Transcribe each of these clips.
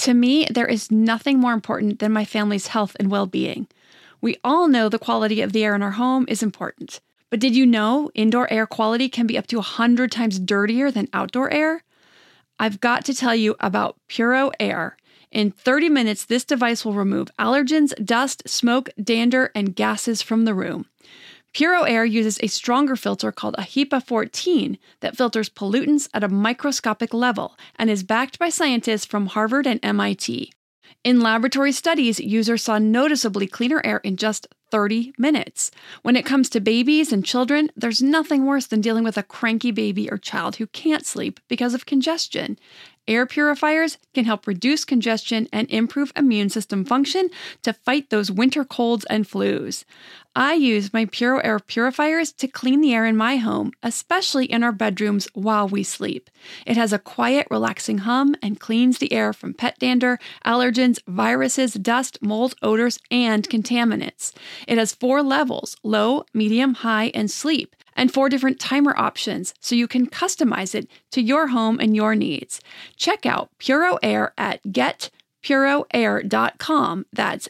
To me, there is nothing more important than my family's health and well-being. We all know the quality of the air in our home is important. But did you know indoor air quality can be up to 100 times dirtier than outdoor air? I've got to tell you about Puro Air. In 30 minutes, this device will remove allergens, dust, smoke, dander, and gases from the room. Puro Air uses a stronger filter called a HEPA 14 that filters pollutants at a microscopic level and is backed by scientists from Harvard and MIT. In laboratory studies, users saw noticeably cleaner air in just 30 minutes. When it comes to babies and children, there's nothing worse than dealing with a cranky baby or child who can't sleep because of congestion. Air purifiers can help reduce congestion and improve immune system function to fight those winter colds and flus. I use my Puro Air purifiers to clean the air in my home, especially in our bedrooms while we sleep. It has a quiet, relaxing hum and cleans the air from pet dander, allergens, viruses, dust, mold, odors, and contaminants. It has 4 levels: low, medium, high, and sleep, and 4 different timer options, so you can customize it to your home and your needs. Check out Puro Air at getpuroair.com. That's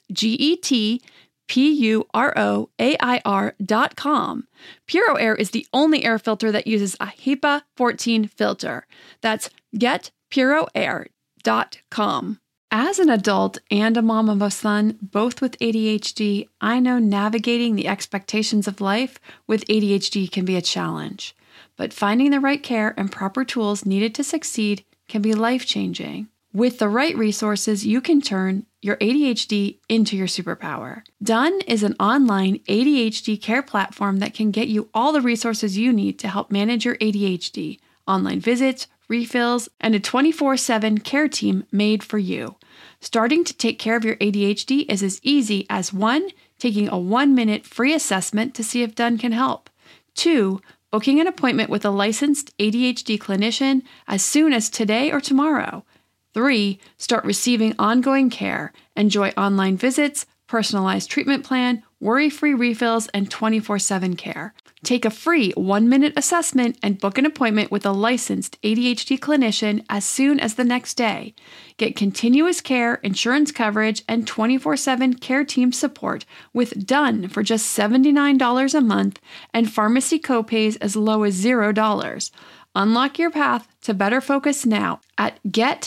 GETPUROAIR.com. Puro Air is the only air filter that uses a HEPA 14 filter. That's getpuroair.com. As an adult and a mom of a son, both with ADHD, I know navigating the expectations of life with ADHD can be a challenge. But finding the right care and proper tools needed to succeed can be life-changing. With the right resources, you can turn your ADHD into your superpower. Done is an online ADHD care platform that can get you all the resources you need to help manage your ADHD, online visits, refills, and a 24/7 care team made for you. Starting to take care of your ADHD is as easy as 1, taking a 1-minute free assessment to see if Done can help. 2, booking an appointment with a licensed ADHD clinician as soon as today or tomorrow. 3, start receiving ongoing care. Enjoy online visits, personalized treatment plan, worry-free refills, and 24/7 care. Take a free 1-minute assessment and book an appointment with a licensed ADHD clinician as soon as the next day. Get continuous care, insurance coverage, and 24/7 care team support with Done for just $79 a month and pharmacy copays as low as $0. Unlock your path to better focus now at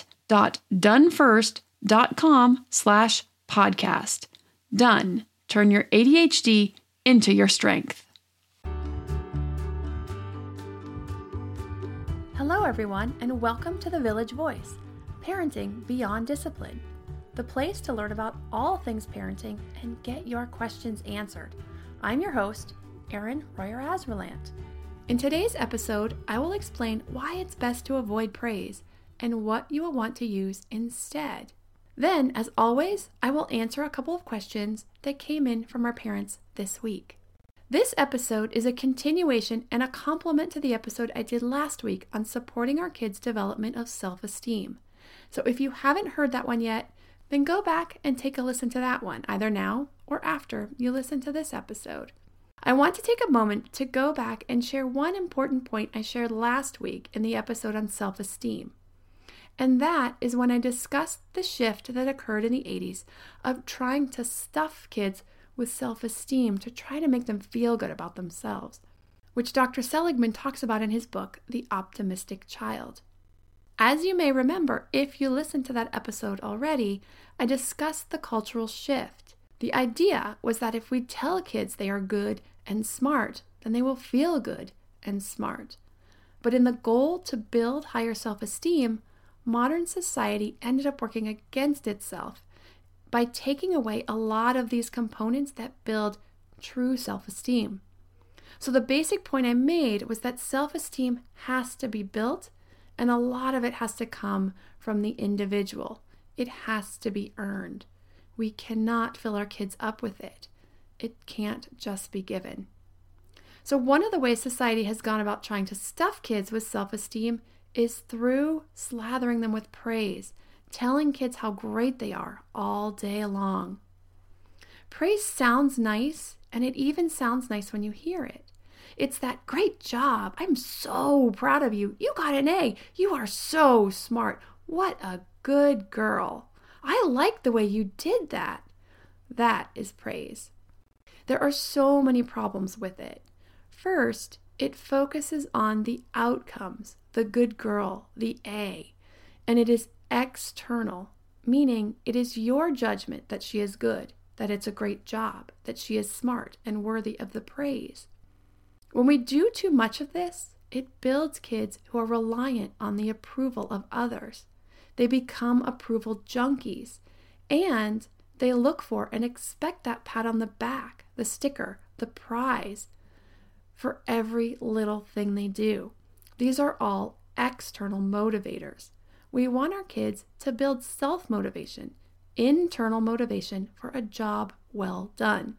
get.donefirst.com/podcast. Done. Turn your ADHD into your strength. Hello, everyone, and welcome to The Village Voice, Parenting Beyond Discipline, the place to learn about all things parenting and get your questions answered. I'm your host, Erin Royer-Asverlant. In today's episode, I will explain why it's best to avoid praise and what you will want to use instead. Then, as always, I will answer a couple of questions that came in from our parents this week. This episode is a continuation and a complement to the episode I did last week on supporting our kids' development of self-esteem. So if you haven't heard that one yet, then go back and take a listen to that one, either now or after you listen to this episode. I want to take a moment to go back and share one important point I shared last week in the episode on self-esteem. And that is when I discussed the shift that occurred in the 80s of trying to stuff kids with self-esteem to try to make them feel good about themselves, which Dr. Seligman talks about in his book, The Optimistic Child. As you may remember, if you listened to that episode already, I discussed the cultural shift. The idea was that if we tell kids they are good and smart, then they will feel good and smart. But in the goal to build higher self-esteem, modern society ended up working against itself by taking away a lot of these components that build true self-esteem. So the basic point I made was that self-esteem has to be built, and a lot of it has to come from the individual. It has to be earned. We cannot fill our kids up with it. It can't just be given. So one of the ways society has gone about trying to stuff kids with self-esteem is through slathering them with praise, telling kids how great they are all day long. Praise sounds nice, and it even sounds nice when you hear it. It's that great job. I'm so proud of you. You got an A. You are so smart. What a good girl. I like the way you did that. That is praise. There are so many problems with it. First, it focuses on the outcomes, the good girl, the A, and it is external, meaning it is your judgment that she is good, that it's a great job, that she is smart and worthy of the praise. When we do too much of this, it builds kids who are reliant on the approval of others. They become approval junkies, and they look for and expect that pat on the back, the sticker, the prize for every little thing they do. These are all external motivators. We want our kids to build self-motivation, internal motivation for a job well done.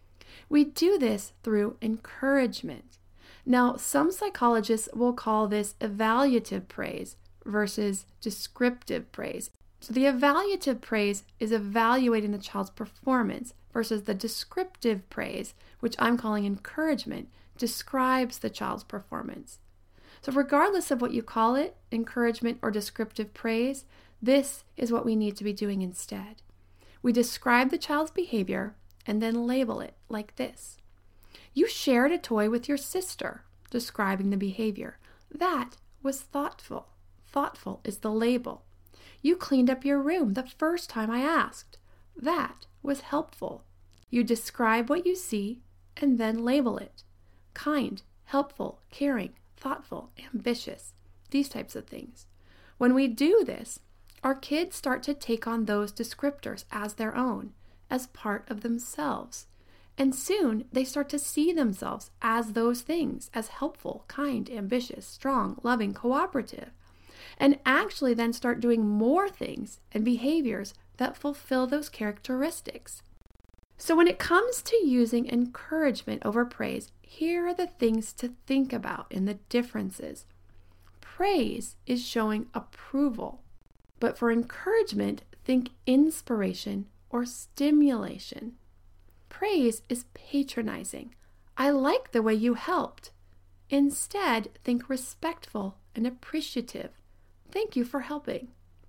We do this through encouragement. Now, some psychologists will call this evaluative praise versus descriptive praise. So the evaluative praise is evaluating the child's performance versus the descriptive praise, which I'm calling encouragement, describes the child's performance. So regardless of what you call it, encouragement or descriptive praise, this is what we need to be doing instead. We describe the child's behavior and then label it like this. You shared a toy with your sister, describing the behavior. That was thoughtful. Thoughtful is the label. You cleaned up your room the first time I asked. That was helpful. You describe what you see and then label it. Kind, helpful, caring, thoughtful, ambitious, these types of things. When we do this, our kids start to take on those descriptors as their own, as part of themselves. And soon they start to see themselves as those things, as helpful, kind, ambitious, strong, loving, cooperative, and actually then start doing more things and behaviors that fulfill those characteristics. So when it comes to using encouragement over praise, here are the things to think about in the differences. Praise is showing approval, but for encouragement, think inspiration or stimulation. Praise is patronizing. I like the way you helped. Instead, think respectful and appreciative. Thank you for helping.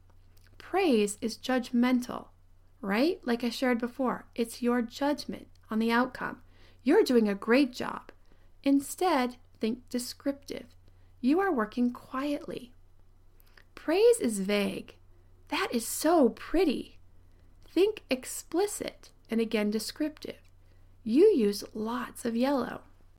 Praise is judgmental, right? Like I shared before, it's your judgment on the outcome. You're doing a great job. Instead, think descriptive. You are working quietly. Praise is vague. That is so pretty. Think explicit and again descriptive. You use lots of yellow.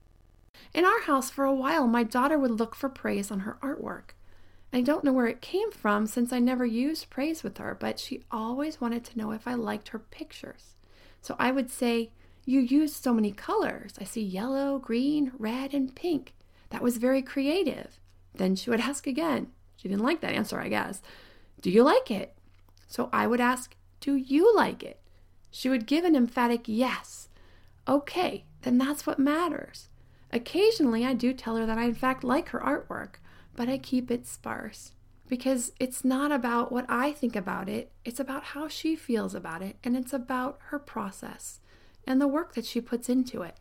In our house for a while, my daughter would look for praise on her artwork. I don't know where it came from since I never used praise with her, but she always wanted to know if I liked her pictures. So I would say, you use so many colors. I see yellow, green, red, and pink. That was very creative. Then she would ask again. She didn't like that answer, I guess. Do you like it? So I would ask, do you like it? She would give an emphatic yes. Okay, then that's what matters. Occasionally, I do tell her that I in fact like her artwork, but I keep it sparse because it's not about what I think about it. It's about how she feels about it, and it's about her process and the work that she puts into it.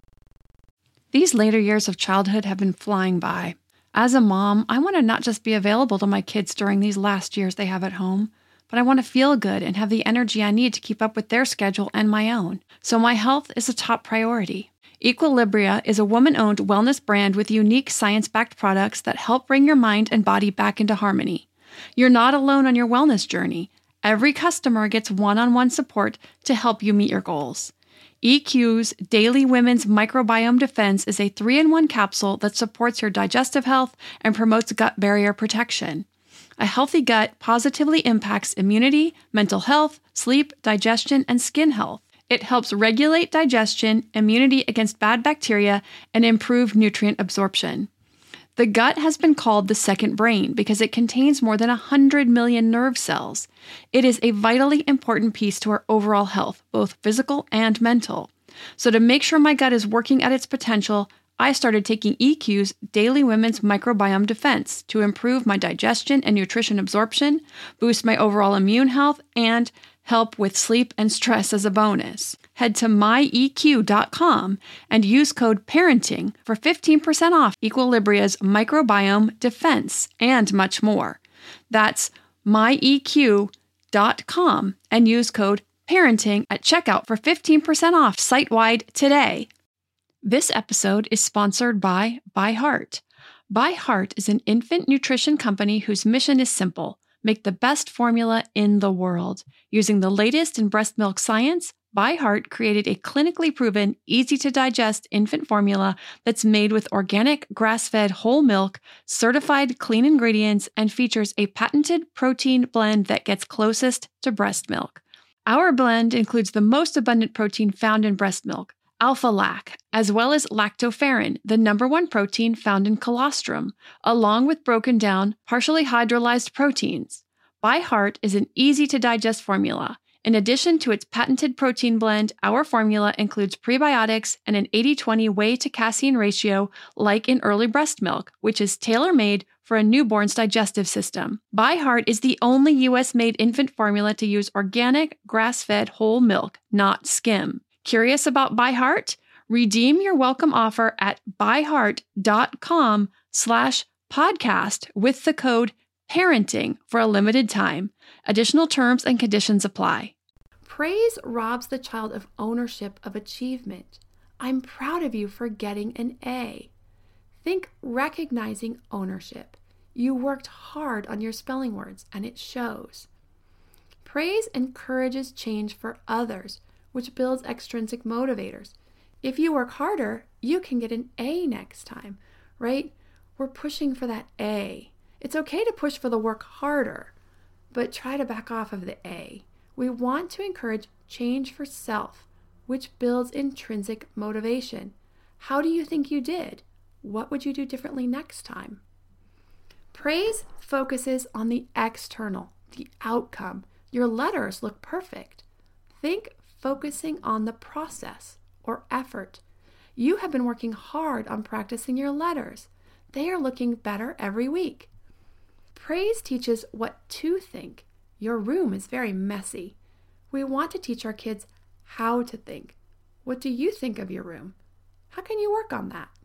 These later years of childhood have been flying by. As a mom, I want to not just be available to my kids during these last years they have at home, but I want to feel good and have the energy I need to keep up with their schedule and my own. So my health is a top priority. Equilibria is a woman-owned wellness brand with unique science-backed products that help bring your mind and body back into harmony. You're not alone on your wellness journey. Every customer gets one-on-one support to help you meet your goals. EQ's Daily Women's Microbiome Defense is a 3-in-1 capsule that supports your digestive health and promotes gut barrier protection. A healthy gut positively impacts immunity, mental health, sleep, digestion, and skin health. It helps regulate digestion, immunity against bad bacteria, and improve nutrient absorption. The gut has been called the second brain because it contains more than 100 million nerve cells. It is a vitally important piece to our overall health, both physical and mental. So to make sure my gut is working at its potential, I started taking EQ's Daily Women's Microbiome Defense to improve my digestion and nutrition absorption, boost my overall immune health, and help with sleep and stress as a bonus. Head to myeq.com and use code PARENTING for 15% off Equilibria's Microbiome Defense and much more. That's myeq.com byheart.com and use code PARENTING at checkout for 15% off site-wide today. This episode is sponsored by ByHeart. ByHeart is an infant nutrition company whose mission is simple: make the best formula in the world. Using the latest in breast milk science, ByHeart created a clinically proven, easy-to-digest infant formula that's made with organic, grass-fed whole milk, certified clean ingredients, and features a patented protein blend that gets closest to breast milk. Our blend includes the most abundant protein found in breast milk, alpha-lac, as well as lactoferrin, the number one protein found in colostrum, along with broken down, partially hydrolyzed proteins. ByHeart is an easy-to-digest formula. In addition to its patented protein blend, our formula includes prebiotics and an 80-20 whey to casein ratio like in early breast milk, which is tailor-made for a newborn's digestive system. ByHeart is the only U.S.-made infant formula to use organic, grass-fed whole milk, not skim. Curious about ByHeart? Redeem your welcome offer at byheart.com/podcast with the code PARENTING for a limited time. Additional terms and conditions apply. Praise robs the child of ownership of achievement. I'm proud of you for getting an A. Think recognizing ownership. You worked hard on your spelling words, and it shows. Praise encourages change for others, which builds extrinsic motivators. If you work harder, you can get an A next time, right? We're pushing for that A. It's okay to push for the work harder, but try to back off of the A. We want to encourage change for self, which builds intrinsic motivation. How do you think you did? What would you do differently next time? Praise focuses on the external, the outcome. Your letters look perfect. Think focusing on the process or effort. You have been working hard on practicing your letters. They are looking better every week. Praise teaches what to think. Your room is very messy. We want to teach our kids how to think. What do you think of your room? How can you work on that?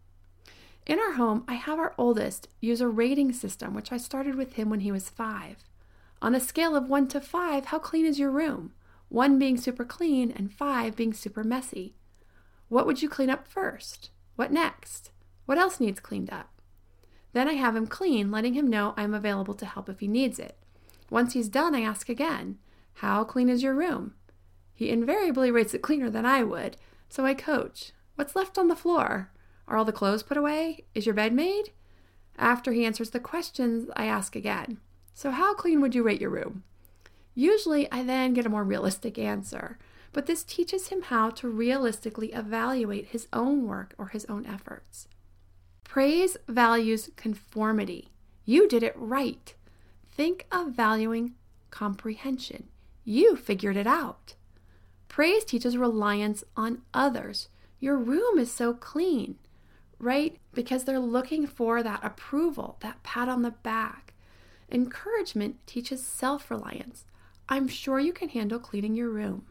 In our home, I have our oldest use a rating system, which I started with him when he was 5. On a scale of 1 to 5, how clean is your room? 1 being super clean and 5 being super messy. What would you clean up first? What next? What else needs cleaned up? Then I have him clean, letting him know I'm available to help if he needs it. Once he's done, I ask again, how clean is your room? He invariably rates it cleaner than I would, so I coach. What's left on the floor? Are all the clothes put away? Is your bed made? After he answers the questions, I ask again, so how clean would you rate your room? Usually, I then get a more realistic answer, but this teaches him how to realistically evaluate his own work or his own efforts. Praise values conformity. You did it right. Think of valuing comprehension. You figured it out. Praise teaches reliance on others. Your room is so clean, right? Because they're looking for that approval, that pat on the back. Encouragement teaches self-reliance. I'm sure you can handle cleaning your room.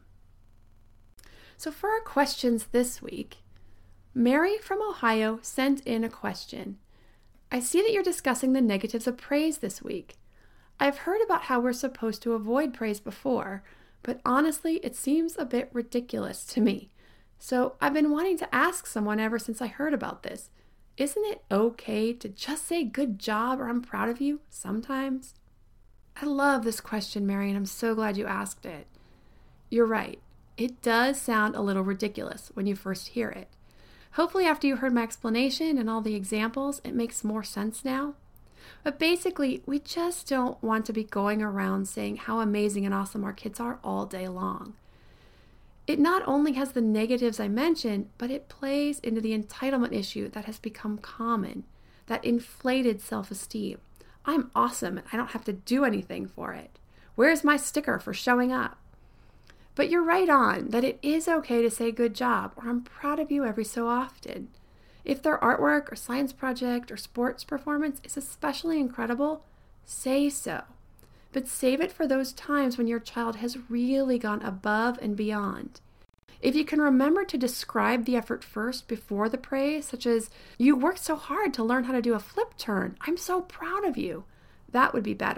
So for our questions this week, Mary from Ohio sent in a question. I see that you're discussing the negatives of praise this week. I've heard about how we're supposed to avoid praise before, but honestly, it seems a bit ridiculous to me. So I've been wanting to ask someone ever since I heard about this. Isn't it okay to just say good job or I'm proud of you sometimes? I love this question, Mary, and I'm so glad you asked it. You're right. It does sound a little ridiculous when you first hear it. Hopefully after you heard my explanation and all the examples, it makes more sense now. But basically, we just don't want to be going around saying how amazing and awesome our kids are all day long. It not only has the negatives I mentioned, but it plays into the entitlement issue that has become common, that inflated self-esteem. I'm awesome and I don't have to do anything for it. Where's my sticker for showing up? But you're right on that it is okay to say good job or I'm proud of you every so often. If their artwork or science project or sports performance is especially incredible, say so. But save it for those times when your child has really gone above and beyond. If you can remember to describe the effort first before the praise, such as, you worked so hard to learn how to do a flip turn, I'm so proud of you, that would be better.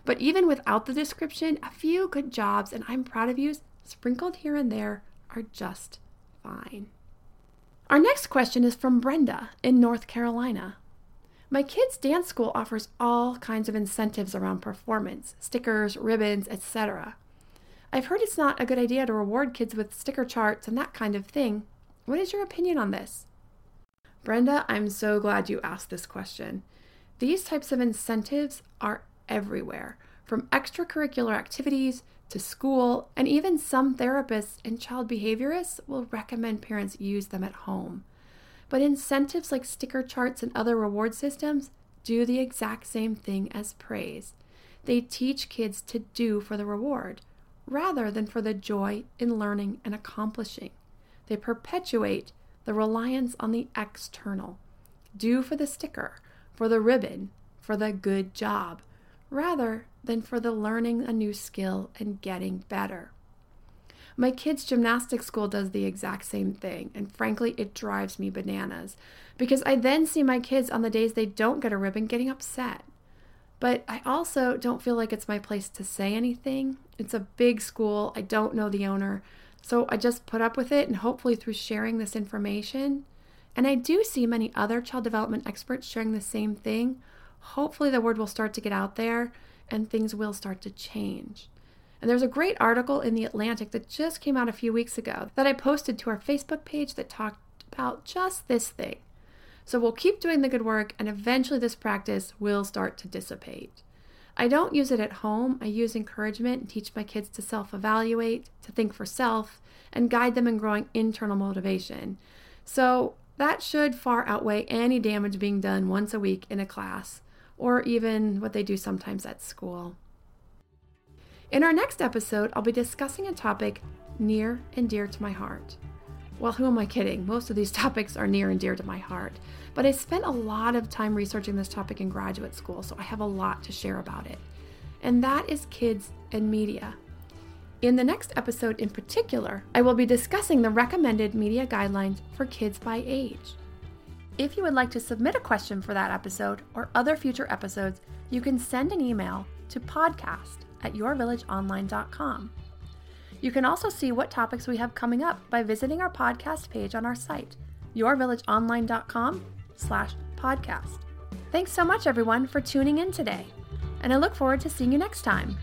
But even without the description, a few good jobs, and I'm proud of you, sprinkled here and there, are just fine. Our next question is from Brenda in North Carolina. My kids' dance school offers all kinds of incentives around performance, stickers, ribbons, etc. I've heard it's not a good idea to reward kids with sticker charts and that kind of thing. What is your opinion on this? Brenda, I'm so glad you asked this question. These types of incentives are everywhere, from extracurricular activities to school, and even some therapists and child behaviorists will recommend parents use them at home. But incentives like sticker charts and other reward systems do the exact same thing as praise. They teach kids to do for the reward, rather than for the joy in learning and accomplishing. They perpetuate the reliance on the external. Do for the sticker, for the ribbon, for the good job, rather than for the learning a new skill and getting better. My kids' gymnastics school does the exact same thing, and frankly, it drives me bananas, because I then see my kids on the days they don't get a ribbon getting upset. But I also don't feel like it's my place to say anything. It's a big school. I don't know the owner, so I just put up with it, and hopefully through sharing this information, and I do see many other child development experts sharing the same thing, hopefully the word will start to get out there and things will start to change. And there's a great article in The Atlantic that just came out a few weeks ago that I posted to our Facebook page that talked about just this thing. So we'll keep doing the good work, and eventually this practice will start to dissipate. I don't use it at home. I use encouragement and teach my kids to self-evaluate, to think for self, and guide them in growing internal motivation. So that should far outweigh any damage being done once a week in a class, or even what they do sometimes at school. In our next episode, I'll be discussing a topic near and dear to my heart. Well, who am I kidding? Most of these topics are near and dear to my heart, but I spent a lot of time researching this topic in graduate school, so I have a lot to share about it. And that is kids and media. In the next episode in particular, I will be discussing the recommended media guidelines for kids by age. If you would like to submit a question for that episode or other future episodes, you can send an email to podcast@yourvillageonline.com. You can also see what topics we have coming up by visiting our podcast page on our site, yourvillageonline.com/podcast. Thanks so much, everyone, for tuning in today, and I look forward to seeing you next time.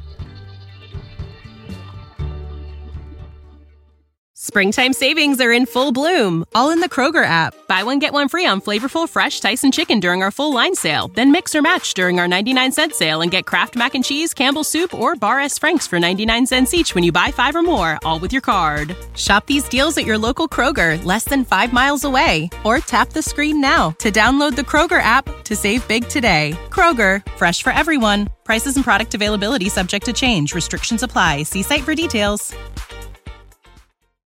Springtime savings are in full bloom, all in the Kroger app. Buy one, get one free on flavorful, fresh Tyson chicken during our full line sale. Then mix or match during our 99-cent sale and get Kraft Mac and Cheese, Campbell's Soup, or Bar S. Frank's for 99 cents each when you buy 5 or more, all with your card. Shop these deals at your local Kroger, less than 5 miles away. Or tap the screen now to download the Kroger app to save big today. Kroger, fresh for everyone. Prices and product availability subject to change. Restrictions apply. See site for details.